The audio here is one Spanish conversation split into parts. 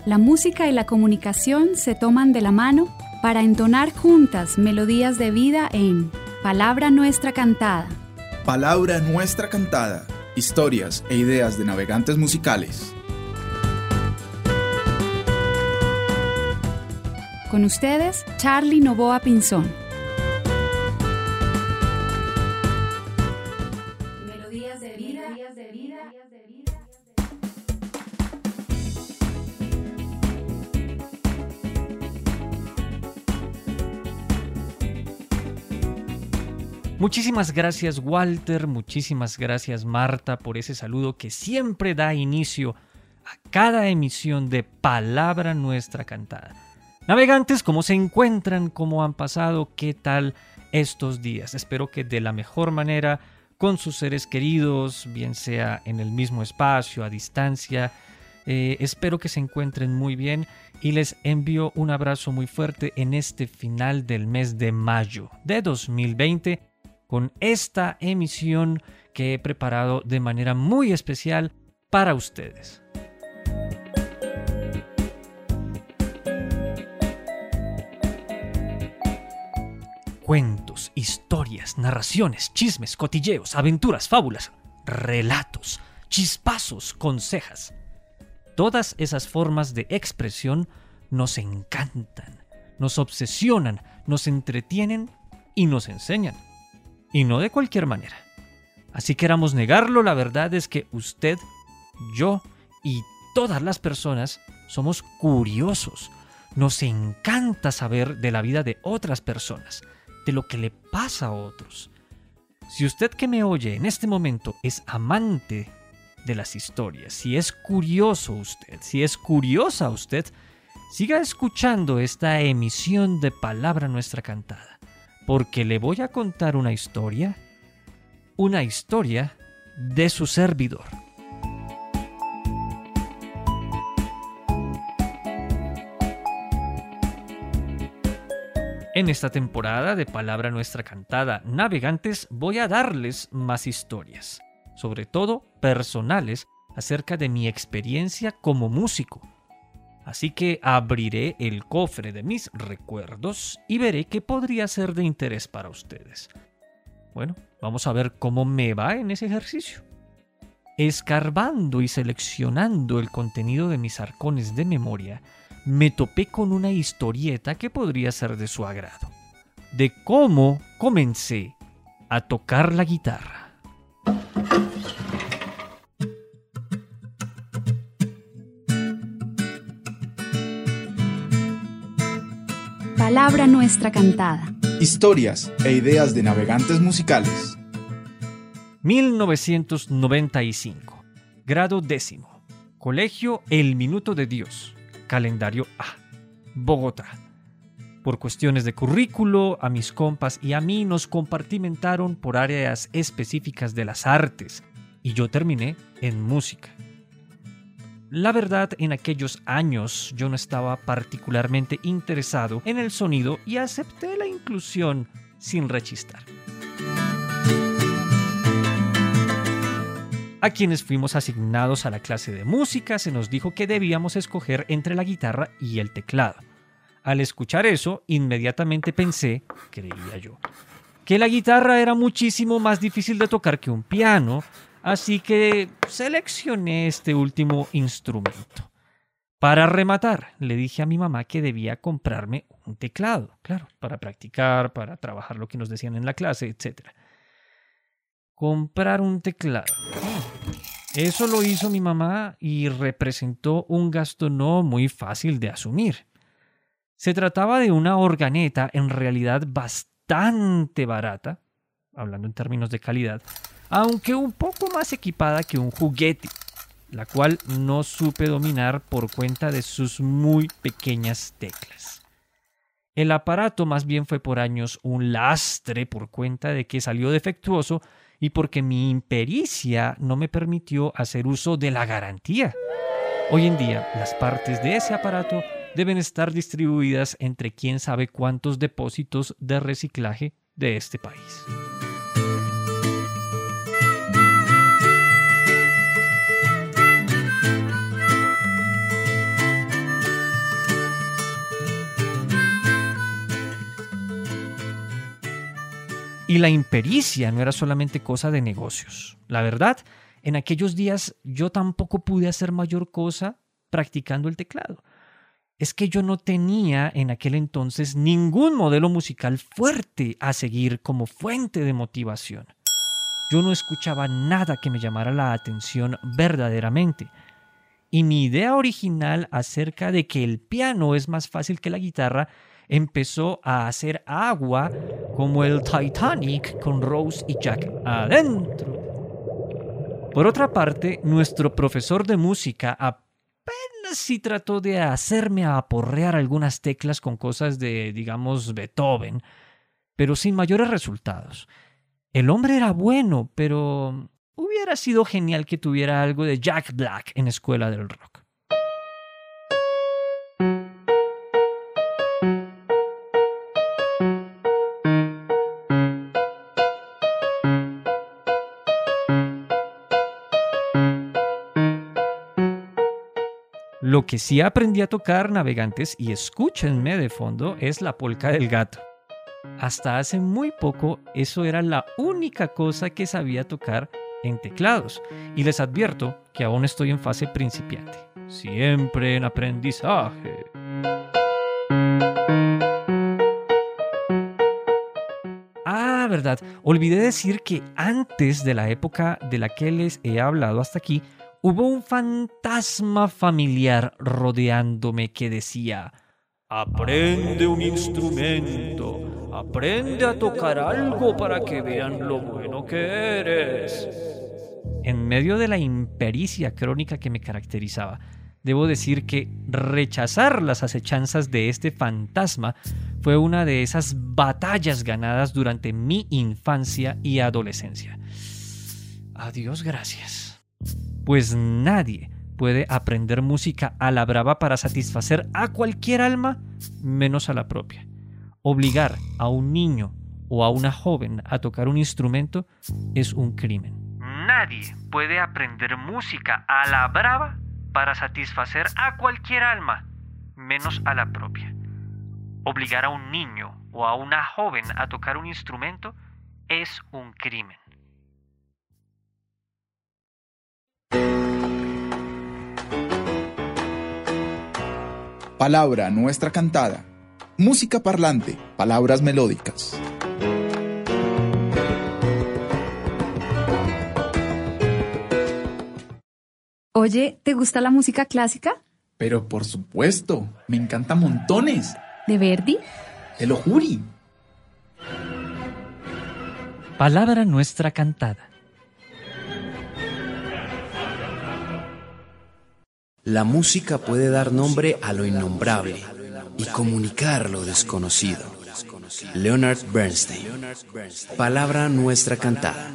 La música y la comunicación se toman de la mano para entonar juntas melodías de vida en Palabra Nuestra Cantada. Palabra Nuestra Cantada. Historias e ideas de navegantes musicales. Con ustedes, Charly Novoa Pinzón. Melodías de vida. Muchísimas gracias, Walter, muchísimas gracias, Marta, por ese saludo que siempre da inicio a cada emisión de Palabra Nuestra Cantada. Navegantes, ¿cómo se encuentran? ¿Cómo han pasado? ¿Qué tal estos días? Espero que de la mejor manera, con sus seres queridos, bien sea en el mismo espacio, a distancia. Espero que se encuentren muy bien y les envío un abrazo muy fuerte en este final del mes de mayo de 2020 con esta emisión que he preparado de manera muy especial para ustedes. Cuentos, historias, narraciones, chismes, cotilleos, aventuras, fábulas, relatos, chispazos, consejas. Todas esas formas de expresión nos encantan, nos obsesionan, nos entretienen y nos enseñan. Y no de cualquier manera. Así queramos negarlo, la verdad es que usted, yo y todas las personas somos curiosos. Nos encanta saber de la vida de otras personas, de lo que le pasa a otros. Si usted que me oye en este momento es amante de las historias, si es curioso usted, si es curiosa usted, siga escuchando esta emisión de Palabra Nuestra Cantada, porque le voy a contar una historia de su servidor. En esta temporada de Palabra Nuestra Cantada, navegantes, voy a darles más historias, sobre todo personales, acerca de mi experiencia como músico. Así que abriré el cofre de mis recuerdos y veré qué podría ser de interés para ustedes. Bueno, vamos a ver cómo me va en ese ejercicio. Escarbando y seleccionando el contenido de mis arcones de memoria, me topé con una historieta que podría ser de su agrado, de cómo comencé a tocar la guitarra. Palabra Nuestra Cantada. Historias e ideas de navegantes musicales. 1995. Grado 10º. Colegio El Minuto de Dios. Calendario A. Bogotá. Por cuestiones de currículo, a mis compas y a mí nos compartimentaron por áreas específicas de las artes y yo terminé en música. La verdad, en aquellos años yo no estaba particularmente interesado en el sonido y acepté la inclusión sin rechistar. A quienes fuimos asignados a la clase de música se nos dijo que debíamos escoger entre la guitarra y el teclado. Al escuchar eso, inmediatamente pensé, creía yo, que la guitarra era muchísimo más difícil de tocar que un piano, así que seleccioné este último instrumento. Para rematar, le dije a mi mamá que debía comprarme un teclado, claro, para practicar, para trabajar lo que nos decían en la clase, etc. Comprar un teclado. Eso lo hizo mi mamá y representó un gasto no muy fácil de asumir. Se trataba de una organeta en realidad bastante barata, hablando en términos de calidad, aunque un poco más equipada que un juguete, la cual no supe dominar por cuenta de sus muy pequeñas teclas. El aparato más bien fue por años un lastre por cuenta de que salió defectuoso y porque mi impericia no me permitió hacer uso de la garantía. Hoy en día, las partes de ese aparato deben estar distribuidas entre quién sabe cuántos depósitos de reciclaje de este país. Y la impericia no era solamente cosa de negocios. La verdad, en aquellos días yo tampoco pude hacer mayor cosa practicando el teclado. Es que yo no tenía en aquel entonces ningún modelo musical fuerte a seguir como fuente de motivación. Yo no escuchaba nada que me llamara la atención verdaderamente. Y mi idea original acerca de que el piano es más fácil que la guitarra empezó a hacer agua como el Titanic con Rose y Jack adentro. Por otra parte, nuestro profesor de música apenas sí trató de hacerme aporrear algunas teclas con cosas de, digamos, Beethoven, pero sin mayores resultados. El hombre era bueno, pero hubiera sido genial que tuviera algo de Jack Black en Escuela del Rock. Lo que sí aprendí a tocar, navegantes, y escúchenme de fondo, es la polca del gato. Hasta hace muy poco eso era la única cosa que sabía tocar en teclados. Y les advierto que aún estoy en fase principiante. Siempre en aprendizaje. Ah, verdad. Olvidé decir que antes de la época de la que les he hablado hasta aquí, hubo un fantasma familiar rodeándome que decía: aprende un instrumento, aprende a tocar algo para que vean lo bueno que eres. En medio de la impericia crónica que me caracterizaba, debo decir que rechazar las acechanzas de este fantasma fue una de esas batallas ganadas durante mi infancia y adolescencia. A Dios gracias. Pues nadie puede aprender música a la brava para satisfacer a cualquier alma, menos a la propia. Obligar a un niño o a una joven a tocar un instrumento es un crimen. Nadie puede aprender música a la brava para satisfacer a cualquier alma, menos a la propia. Obligar a un niño o a una joven a tocar un instrumento es un crimen. Palabra nuestra cantada. Música parlante, palabras melódicas. Oye, ¿te gusta la música clásica? Pero por supuesto, me encanta montones. ¿De Verdi? Te lo juro. Palabra nuestra cantada. La música puede dar nombre a lo innombrable y comunicar lo desconocido. Leonard Bernstein. Palabra nuestra cantada.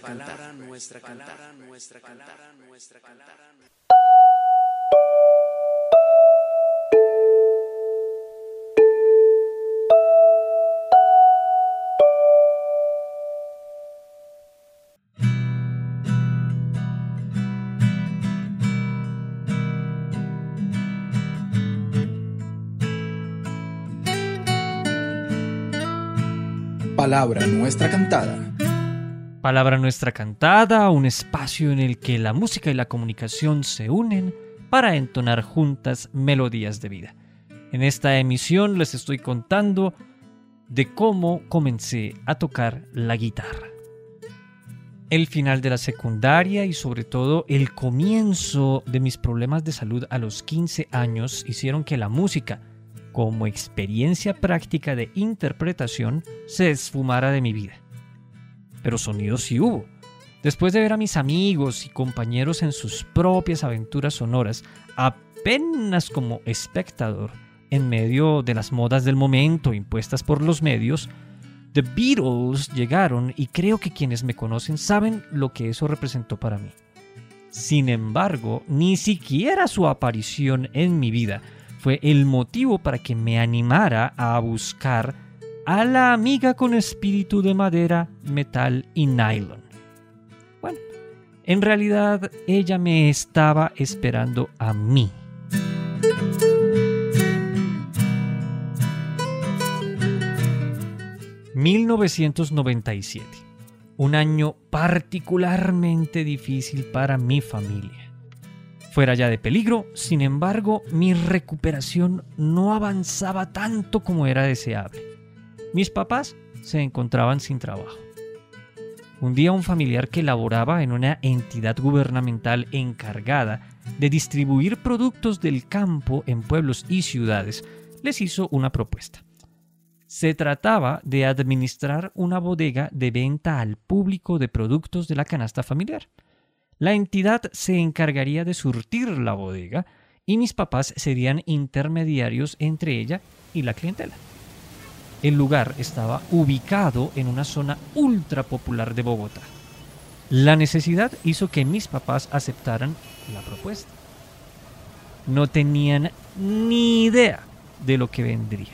Palabra nuestra cantada. Palabra nuestra cantada, un espacio en el que la música y la comunicación se unen para entonar juntas melodías de vida. En esta emisión les estoy contando de cómo comencé a tocar la guitarra. El final de la secundaria y sobre todo el comienzo de mis problemas de salud a los 15 años hicieron que la música, como experiencia práctica de interpretación, se esfumara de mi vida. Pero sonidos sí hubo. Después de ver a mis amigos y compañeros en sus propias aventuras sonoras, apenas como espectador, en medio de las modas del momento impuestas por los medios, The Beatles llegaron y creo que quienes me conocen saben lo que eso representó para mí. Sin embargo, ni siquiera su aparición en mi vida fue el motivo para que me animara a buscar a la amiga con espíritu de madera, metal y nylon. Bueno, en realidad ella me estaba esperando a mí. 1997. Un año particularmente difícil para mi familia. Fuera ya de peligro, sin embargo, mi recuperación no avanzaba tanto como era deseable. Mis papás se encontraban sin trabajo. Un día un familiar que laboraba en una entidad gubernamental encargada de distribuir productos del campo en pueblos y ciudades les hizo una propuesta. Se trataba de administrar una bodega de venta al público de productos de la canasta familiar. La entidad se encargaría de surtir la bodega y mis papás serían intermediarios entre ella y la clientela. El lugar estaba ubicado en una zona ultra popular de Bogotá. La necesidad hizo que mis papás aceptaran la propuesta. No tenían ni idea de lo que vendría.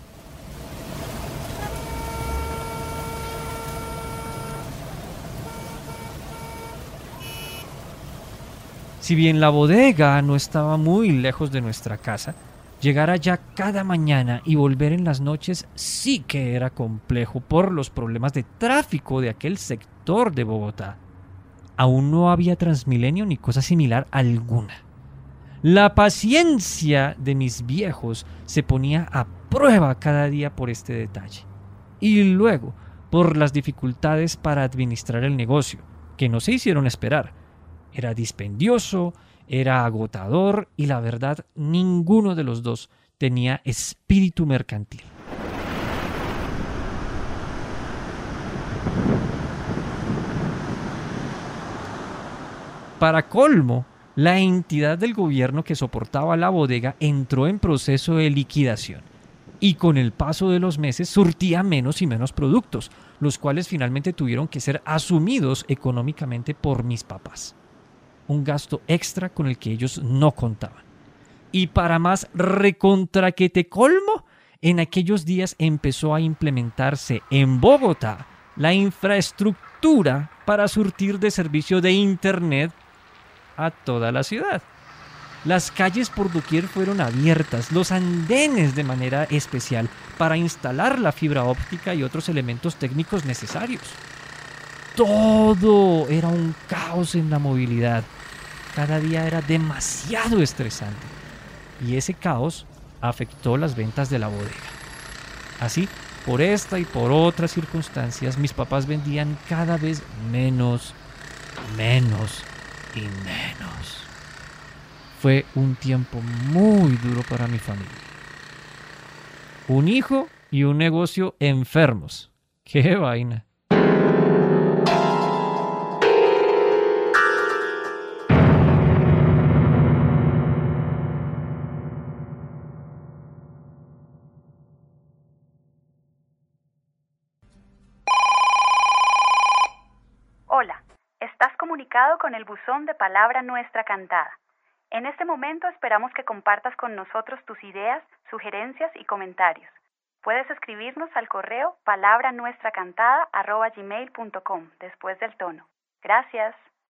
Si bien la bodega no estaba muy lejos de nuestra casa, llegar allá cada mañana y volver en las noches sí que era complejo por los problemas de tráfico de aquel sector de Bogotá. Aún no había Transmilenio ni cosa similar alguna. La paciencia de mis viejos se ponía a prueba cada día por este detalle. Y luego, por las dificultades para administrar el negocio, que no se hicieron esperar. Era dispendioso, era agotador y la verdad, ninguno de los dos tenía espíritu mercantil. Para colmo, la entidad del gobierno que soportaba la bodega entró en proceso de liquidación y con el paso de los meses surtía menos y menos productos, los cuales finalmente tuvieron que ser asumidos económicamente por mis papás. Un gasto extra con el que ellos no contaban. Y para más recontra que te colmo, en aquellos días empezó a implementarse en Bogotá la infraestructura para surtir de servicio de internet a toda la ciudad. Las calles por doquier fueron abiertas, los andenes de manera especial para instalar la fibra óptica y otros elementos técnicos necesarios. Todo era un caos en la movilidad. Cada día era demasiado estresante. Y ese caos afectó las ventas de la bodega. Así, por esta y por otras circunstancias, mis papás vendían cada vez menos y menos. Fue un tiempo muy duro para mi familia. Un hijo y un negocio enfermos. ¡Qué vaina! Hola, estás comunicado con el buzón de Palabra Nuestra Cantada. En este momento esperamos que compartas con nosotros tus ideas, sugerencias y comentarios. Puedes escribirnos al correo palabranuestracantada@gmail.com después del tono. Gracias.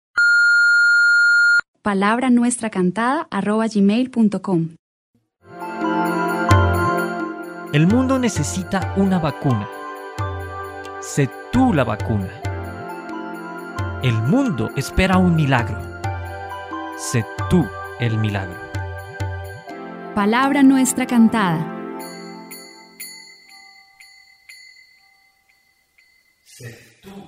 palabranuestracantada@gmail.com. El mundo necesita una vacuna. Sé tú la vacuna. El mundo espera un milagro. Sé tú el milagro. Palabra Nuestra Cantada. Sé tú.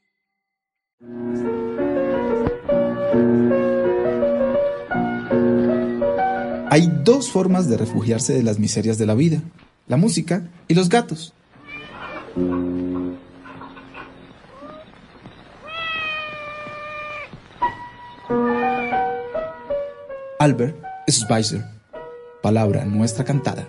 Hay dos formas de refugiarse de las miserias de la vida: la música y los gatos. Albert Schweitzer, Palabra Nuestra Cantada.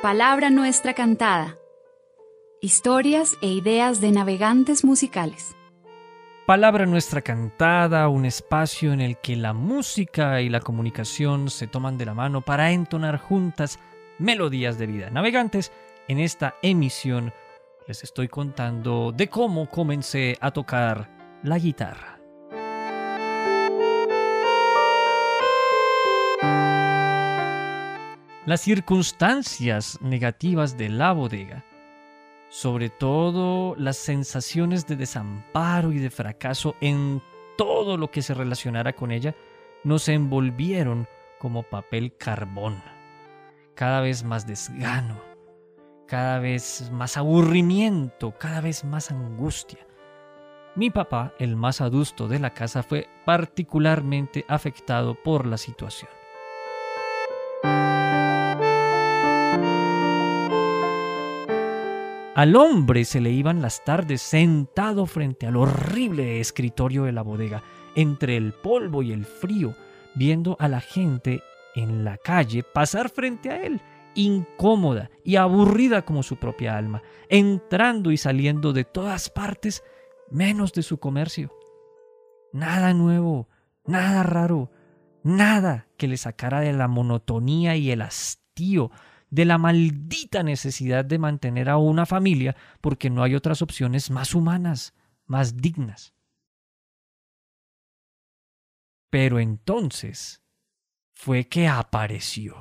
Palabra Nuestra Cantada. Historias e ideas de navegantes musicales. Palabra Nuestra Cantada, un espacio en el que la música y la comunicación se toman de la mano para entonar juntas melodías de vida. Navegantes, en esta emisión les estoy contando de cómo comencé a tocar la guitarra. Las circunstancias negativas de la bodega, sobre todo las sensaciones de desamparo y de fracaso en todo lo que se relacionara con ella, nos envolvieron como papel carbón. Cada vez más desgano, cada vez más aburrimiento, cada vez más angustia. Mi papá, el más adusto de la casa, fue particularmente afectado por la situación. Al hombre se le iban las tardes sentado frente al horrible escritorio de la bodega, entre el polvo y el frío, viendo a la gente en la calle pasar frente a él, incómoda y aburrida como su propia alma, entrando y saliendo de todas partes, menos de su comercio. Nada nuevo, nada raro, nada que le sacara de la monotonía y el hastío, de la maldita necesidad de mantener a una familia porque no hay otras opciones más humanas, más dignas. Pero entonces fue que apareció.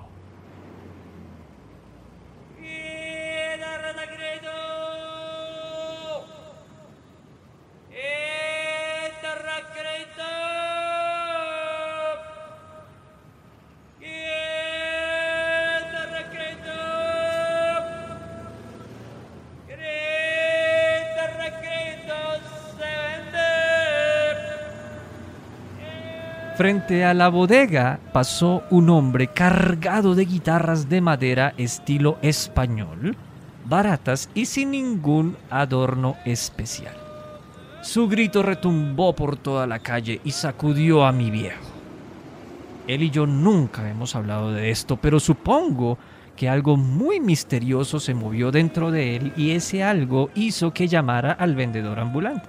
Frente a la bodega pasó un hombre cargado de guitarras de madera estilo español, baratas y sin ningún adorno especial. Su grito retumbó por toda la calle y sacudió a mi viejo. Él y yo nunca hemos hablado de esto, pero supongo que algo muy misterioso se movió dentro de él y ese algo hizo que llamara al vendedor ambulante.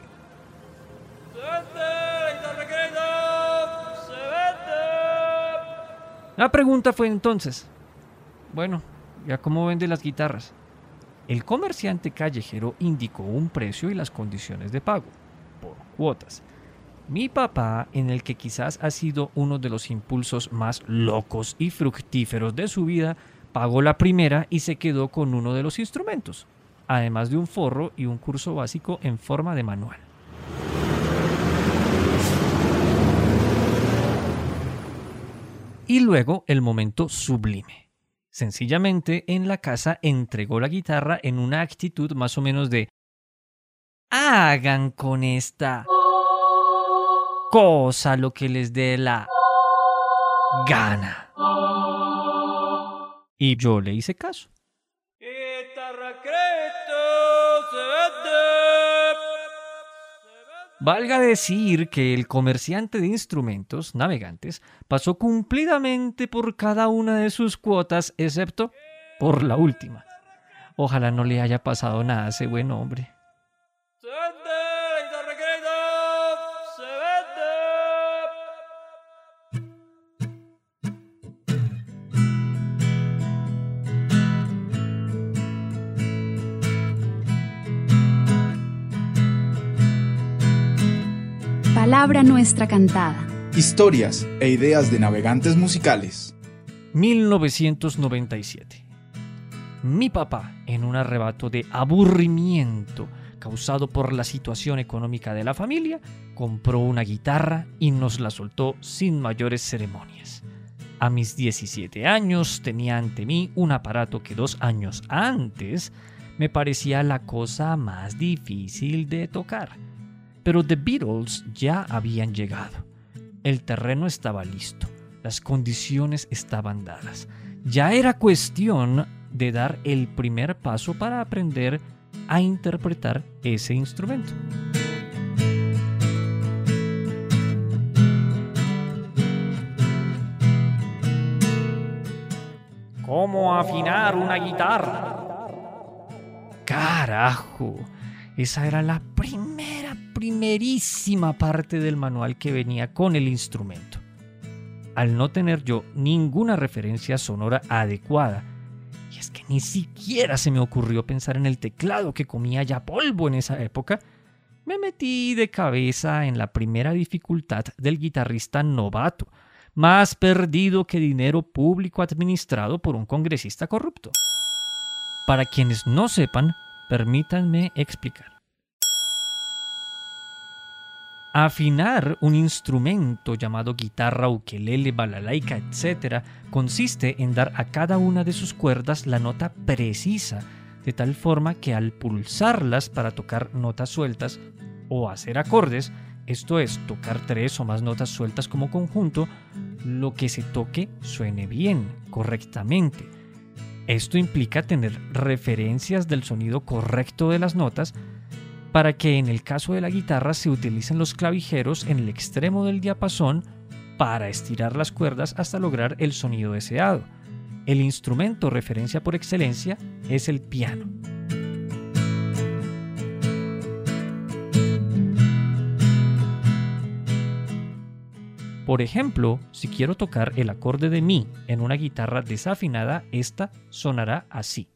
La pregunta fue entonces, bueno, ¿ya cómo vende las guitarras? El comerciante callejero indicó un precio y las condiciones de pago, por cuotas. Mi papá, en el que quizás ha sido uno de los impulsos más locos y fructíferos de su vida, pagó la primera y se quedó con uno de los instrumentos, además de un forro y un curso básico en forma de manual. Y luego el momento sublime. Sencillamente en la casa entregó la guitarra en una actitud más o menos de hagan con esta cosa lo que les dé la gana. Y yo le hice caso. Valga decir que el comerciante de instrumentos, Navegantes, pasó cumplidamente por cada una de sus cuotas, excepto por la última. Ojalá no le haya pasado nada a ese buen hombre. Palabra Nuestra Cantada. Historias e ideas de navegantes musicales. 1997. Mi papá, en un arrebato de aburrimiento causado por la situación económica de la familia, compró una guitarra y nos la soltó sin mayores ceremonias. A mis 17 años tenía ante mí un aparato que 2 años antes me parecía la cosa más difícil de tocar. Pero The Beatles ya habían llegado. El terreno estaba listo, las condiciones estaban dadas. Ya era cuestión de dar el primer paso para aprender a interpretar ese instrumento. ¿Cómo afinar una guitarra? ¡Carajo! Esa era la primerísima parte del manual que venía con el instrumento. Al no tener yo ninguna referencia sonora adecuada, y es que ni siquiera se me ocurrió pensar en el teclado que comía ya polvo en esa época, me metí de cabeza en la primera dificultad del guitarrista novato, más perdido que dinero público administrado por un congresista corrupto. Para quienes no sepan, permítanme explicar. Afinar un instrumento llamado guitarra, ukelele, balalaika, etc. consiste en dar a cada una de sus cuerdas la nota precisa, de tal forma que al pulsarlas para tocar notas sueltas o hacer acordes, esto es, tocar 3 o más notas sueltas como conjunto, lo que se toque suene bien, correctamente. Esto implica tener referencias del sonido correcto de las notas, para que en el caso de la guitarra se utilicen los clavijeros en el extremo del diapasón para estirar las cuerdas hasta lograr el sonido deseado. El instrumento referencia por excelencia es el piano. Por ejemplo, si quiero tocar el acorde de mi en una guitarra desafinada, esta sonará así.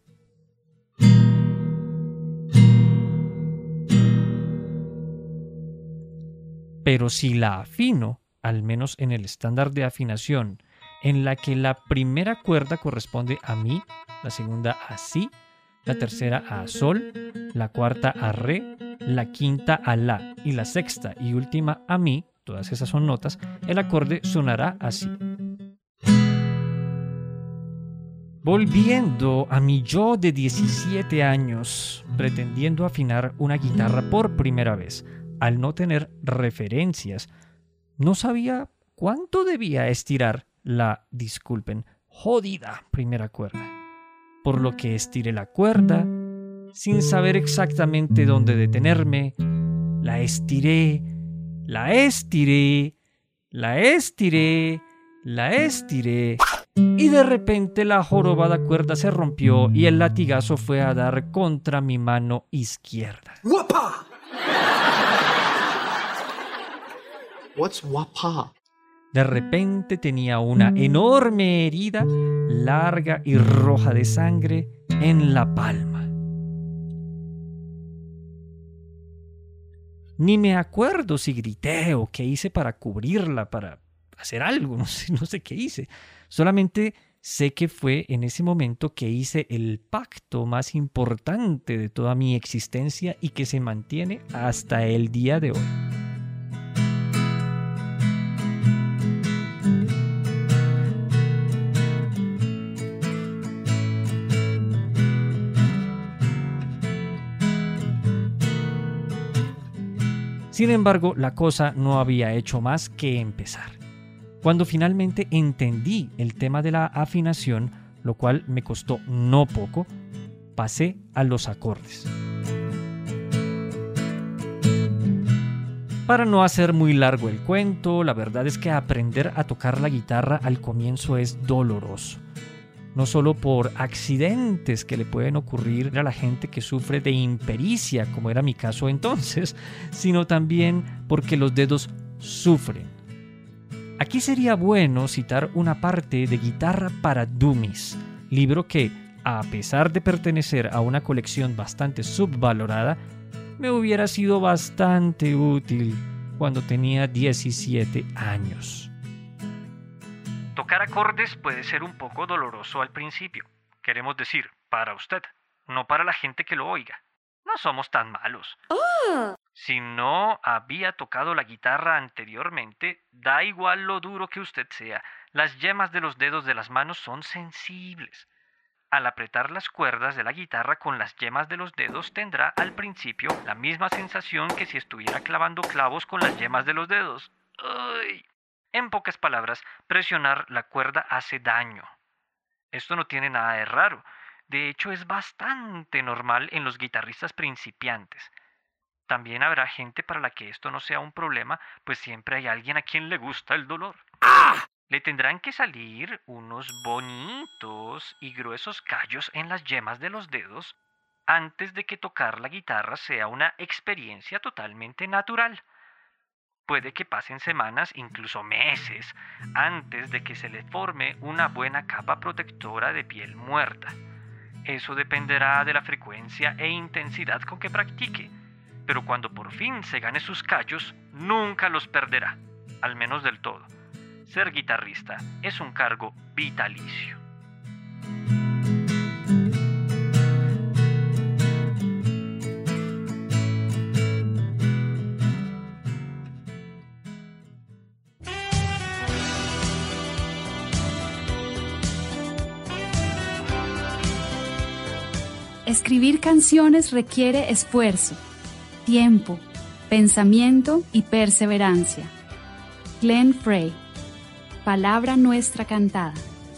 Pero si la afino, al menos en el estándar de afinación, en la que la primera cuerda corresponde a mi, la segunda a si, la tercera a sol, la cuarta a re, la quinta a la y la sexta y última a mi, todas esas son notas, el acorde sonará así. Volviendo a mi yo de 17 años, pretendiendo afinar una guitarra por primera vez, al no tener referencias, no sabía cuánto debía estirar la, disculpen, jodida primera cuerda. Por lo que estiré la cuerda, sin saber exactamente dónde detenerme, la estiré, la estiré, la estiré, la estiré, y de repente la jorobada cuerda se rompió y el latigazo fue a dar contra mi mano izquierda. ¡Guapa! What's guapa? De repente tenía una enorme herida, larga y roja de sangre, en la palma. Ni me acuerdo si grité o qué hice para cubrirla, para hacer algo, no sé qué hice. Solamente sé que fue en ese momento que hice el pacto más importante de toda mi existencia y que se mantiene hasta el día de hoy. Sin embargo, la cosa no había hecho más que empezar. Cuando finalmente entendí el tema de la afinación, lo cual me costó no poco, pasé a los acordes. Para no hacer muy largo el cuento, la verdad es que aprender a tocar la guitarra al comienzo es doloroso. No solo por accidentes que le pueden ocurrir a la gente que sufre de impericia, como era mi caso entonces, sino también porque los dedos sufren. Aquí sería bueno citar una parte de Guitarra para Dummies, libro que, a pesar de pertenecer a una colección bastante subvalorada, me hubiera sido bastante útil cuando tenía 17 años. Tocar acordes puede ser un poco doloroso al principio. Queremos decir, para usted, no para la gente que lo oiga. No somos tan malos. Si no había tocado la guitarra anteriormente, da igual lo duro que usted sea. Las yemas de los dedos de las manos son sensibles. Al apretar las cuerdas de la guitarra con las yemas de los dedos tendrá al principio la misma sensación que si estuviera clavando clavos con las yemas de los dedos. ¡Ay! En pocas palabras, presionar la cuerda hace daño. Esto no tiene nada de raro. De hecho, es bastante normal en los guitarristas principiantes. También habrá gente para la que esto no sea un problema, pues siempre hay alguien a quien le gusta el dolor. Le tendrán que salir unos bonitos y gruesos callos en las yemas de los dedos antes de que tocar la guitarra sea una experiencia totalmente natural. Puede que pasen semanas, incluso meses, antes de que se le forme una buena capa protectora de piel muerta. Eso dependerá de la frecuencia e intensidad con que practique, pero cuando por fin se gane sus callos, nunca los perderá, al menos del todo. Ser guitarrista es un cargo vitalicio. Escribir canciones requiere esfuerzo, tiempo, pensamiento y perseverancia. Glenn Frey. Palabra nuestra cantada.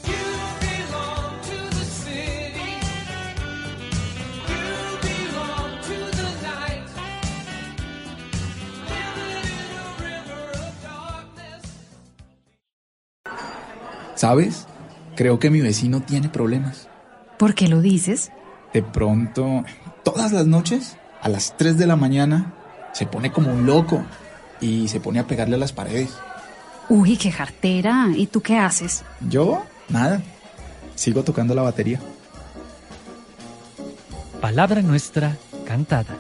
¿Sabes? Creo que mi vecino tiene problemas. ¿Por qué lo dices? De pronto, todas las noches, a las 3 de la mañana, se pone como un loco y se pone a pegarle a las paredes. Uy, qué jartera. ¿Y tú qué haces? Yo, nada. Sigo tocando la batería. Palabra nuestra cantada.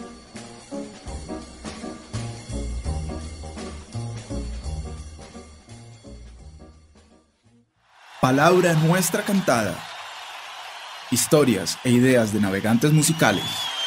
Palabra nuestra cantada. Historias e ideas de navegantes musicales.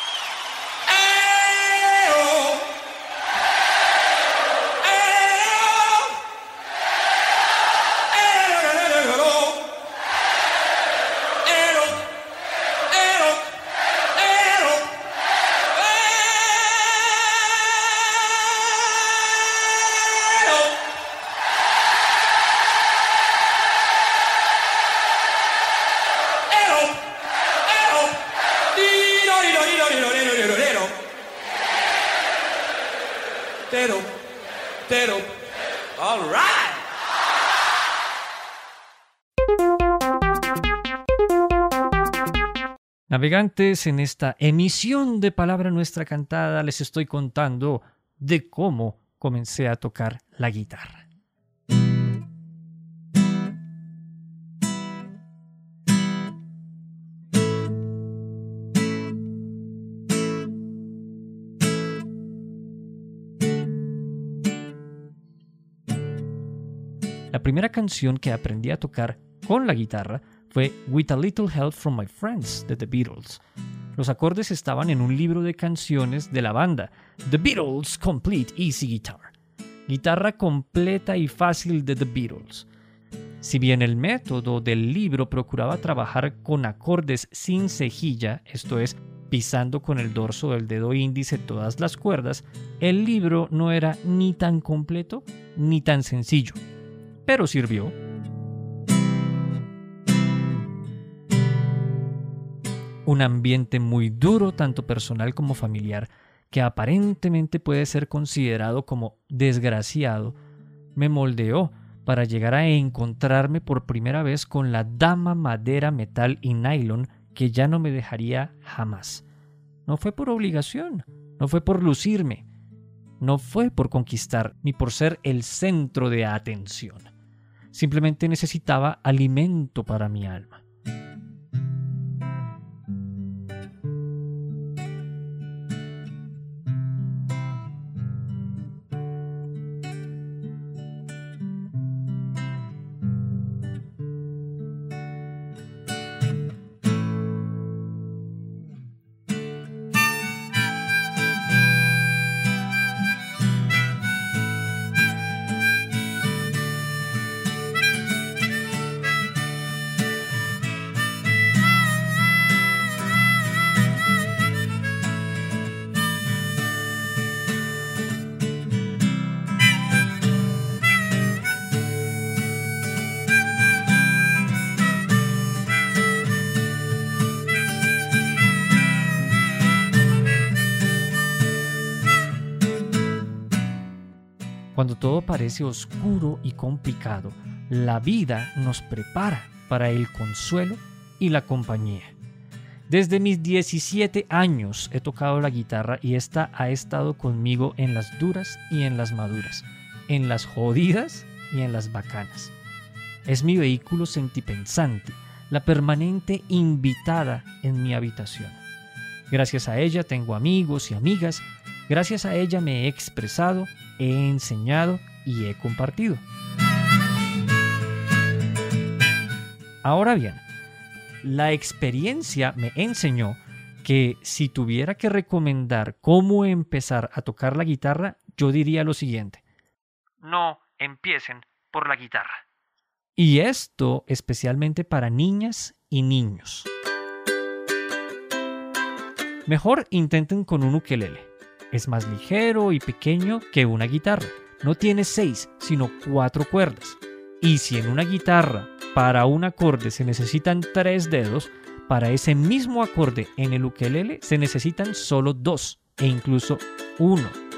All right. Navegantes, en esta emisión de Palabra Nuestra Cantada les estoy contando de cómo comencé a tocar la guitarra. La primera canción que aprendí a tocar con la guitarra fue With a Little Help from My Friends de The Beatles. Los acordes estaban en un libro de canciones de la banda, The Beatles Complete Easy Guitar. Guitarra completa y fácil de The Beatles. Si bien el método del libro procuraba trabajar con acordes sin cejilla, esto es, pisando con el dorso del dedo índice todas las cuerdas, el libro no era ni tan completo ni tan sencillo. Pero sirvió. Un ambiente muy duro, tanto personal como familiar, que aparentemente puede ser considerado como desgraciado, me moldeó para llegar a encontrarme por primera vez con la dama madera, metal y nylon que ya no me dejaría jamás. No fue por obligación, no fue por lucirme, no fue por conquistar, ni por ser el centro de atención. Simplemente necesitaba alimento para mi alma. Cuando todo parece oscuro y complicado, la vida nos prepara para el consuelo y la compañía. Desde mis 17 años he tocado la guitarra y esta ha estado conmigo en las duras y en las maduras, en las jodidas y en las bacanas. Es mi vehículo sentipensante, la permanente invitada en mi habitación. Gracias a ella tengo amigos y amigas, gracias a ella me he expresado, he enseñado y he compartido. Ahora bien, la experiencia me enseñó que si tuviera que recomendar cómo empezar a tocar la guitarra, yo diría lo siguiente: no empiecen por la guitarra. Y esto especialmente para niñas y niños. Mejor intenten con un ukelele. Es más ligero y pequeño que una guitarra. No tiene 6, sino 4 cuerdas. Y si en una guitarra para un acorde se necesitan 3 dedos, para ese mismo acorde en el ukelele se necesitan solo 2 e incluso 1.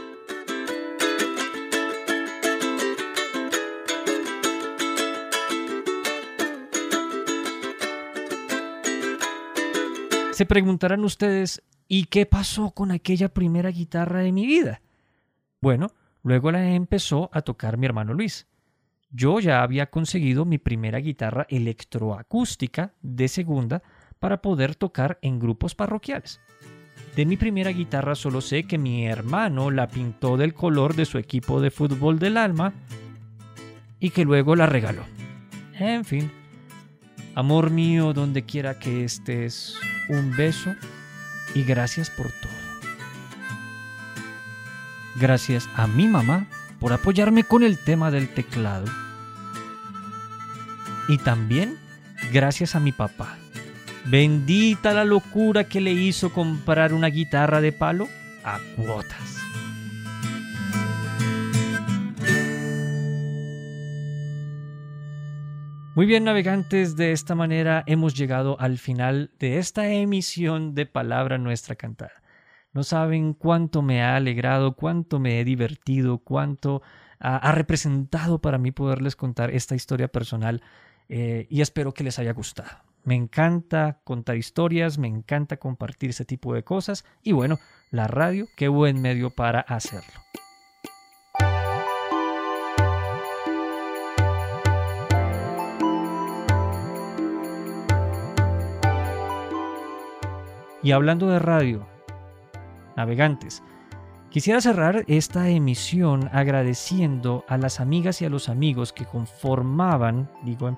Se preguntarán ustedes, ¿y qué pasó con aquella primera guitarra de mi vida? Bueno, luego la empezó a tocar mi hermano Luis. Yo ya había conseguido mi primera guitarra electroacústica de segunda para poder tocar en grupos parroquiales. De mi primera guitarra solo sé que mi hermano la pintó del color de su equipo de fútbol del alma y que luego la regaló. En fin, amor mío, donde quiera que estés, un beso y gracias por todo. Gracias a mi mamá por apoyarme con el tema del teclado. Y también gracias a mi papá. Bendita la locura que le hizo comprar una guitarra de palo a cuotas. Muy bien, navegantes, de esta manera hemos llegado al final de esta emisión de Palabra Nuestra Cantada. No saben cuánto me ha alegrado, cuánto me he divertido, cuánto ha representado para mí poderles contar esta historia personal y espero que les haya gustado. Me encanta contar historias, me encanta compartir ese tipo de cosas y bueno, la radio, qué buen medio para hacerlo. Y hablando de radio, navegantes, quisiera cerrar esta emisión agradeciendo a las amigas y a los amigos que conformaban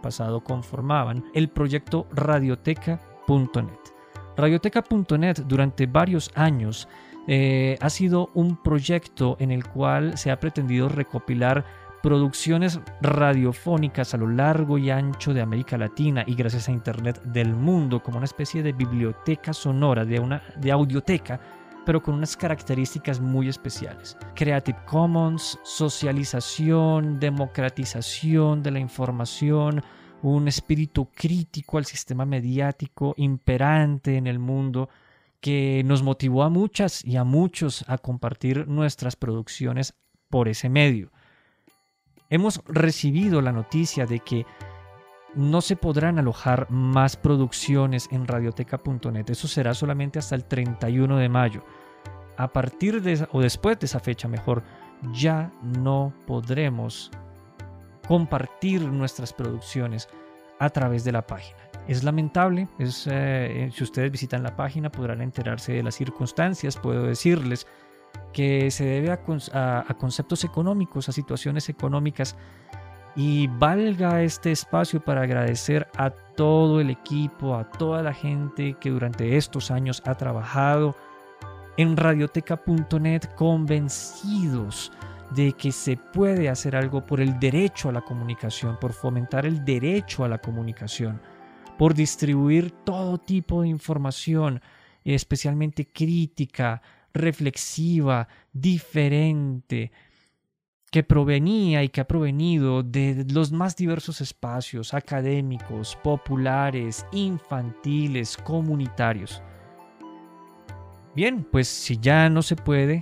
el proyecto Radioteca.net. Radioteca.net durante varios años ha sido un proyecto en el cual se ha pretendido recopilar producciones radiofónicas a lo largo y ancho de América Latina y gracias a Internet del mundo, como una especie de biblioteca sonora, de audioteca, pero con unas características muy especiales. Creative Commons, socialización, democratización de la información, un espíritu crítico al sistema mediático imperante en el mundo que nos motivó a muchas y a muchos a compartir nuestras producciones por ese medio. Hemos recibido la noticia de que no se podrán alojar más producciones en radioteca.net. Eso será solamente hasta el 31 de mayo. A partir de o después de esa fecha, mejor, ya no podremos compartir nuestras producciones a través de la página. Es lamentable, si ustedes visitan la página podrán enterarse de las circunstancias. Puedo decirles que se debe a conceptos económicos, a situaciones económicas, y valga este espacio para agradecer a todo el equipo, a toda la gente que durante estos años ha trabajado en radioteca.net convencidos de que se puede hacer algo por el derecho a la comunicación, por fomentar el derecho a la comunicación, por distribuir todo tipo de información, especialmente crítica, reflexiva, diferente, que provenía y que ha provenido de los más diversos espacios académicos, populares, infantiles, comunitarios. Bien, pues si ya no se puede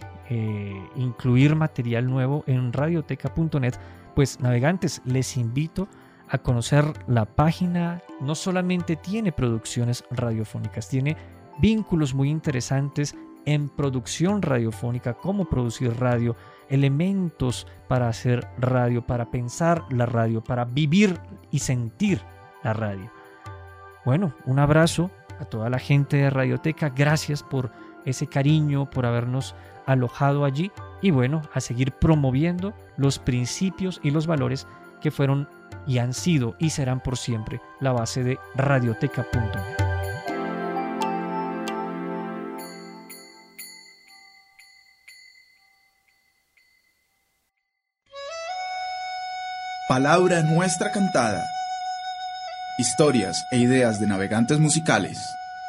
incluir material nuevo en radioteca.net, pues navegantes, les invito a conocer la página. No solamente tiene producciones radiofónicas, tiene vínculos muy interesantes en producción radiofónica, cómo producir radio, elementos para hacer radio, para pensar la radio, para vivir y sentir la radio. Bueno, un abrazo a toda la gente de Radioteca. Gracias por ese cariño, por habernos alojado allí. Y bueno, a seguir promoviendo los principios y los valores que fueron y han sido y serán por siempre la base de radioteca.net. Palabra Nuestra Cantada. Historias e ideas de navegantes musicales.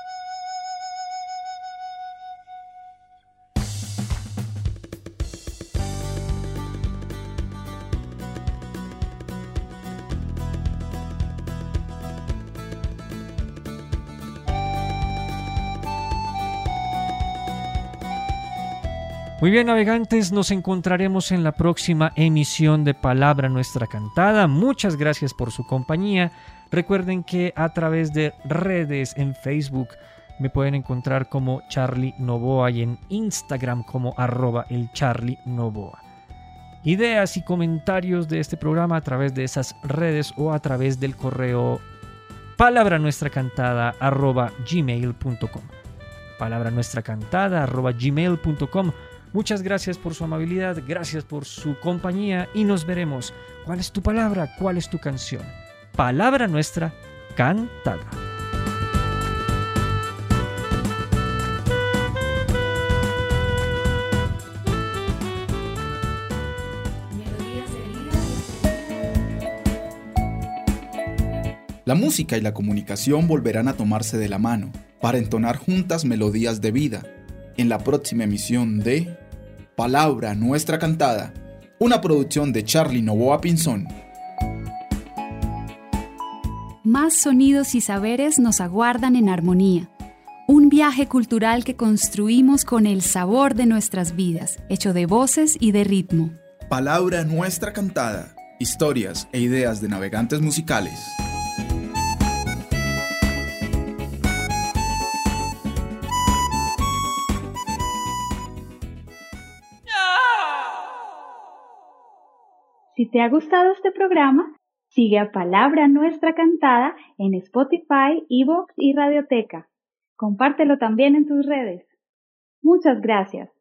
Muy bien, navegantes, nos encontraremos en la próxima emisión de Palabra Nuestra Cantada. Muchas gracias por su compañía. Recuerden que a través de redes en Facebook me pueden encontrar como Charlie Novoa y en Instagram como @elcharlienovoa. Ideas y comentarios de este programa a través de esas redes o a través del correo palabranuestracantada@gmail.com. palabranuestracantada@gmail.com. Muchas gracias por su amabilidad, gracias por su compañía y nos veremos. ¿Cuál es tu palabra? ¿Cuál es tu canción? Palabra Nuestra Cantada. La música y la comunicación volverán a tomarse de la mano para entonar juntas melodías de vida en la próxima emisión de Palabra Nuestra Cantada, una producción de Charlie Novoa Pinzón. Más sonidos y saberes nos aguardan en armonía. Un viaje cultural que construimos con el sabor de nuestras vidas, hecho de voces y de ritmo. Palabra Nuestra Cantada, historias e ideas de navegantes musicales. Si te ha gustado este programa, sigue a Palabra Nuestra Cantada en Spotify, iVoox y Radioteca. Compártelo también en tus redes. Muchas gracias.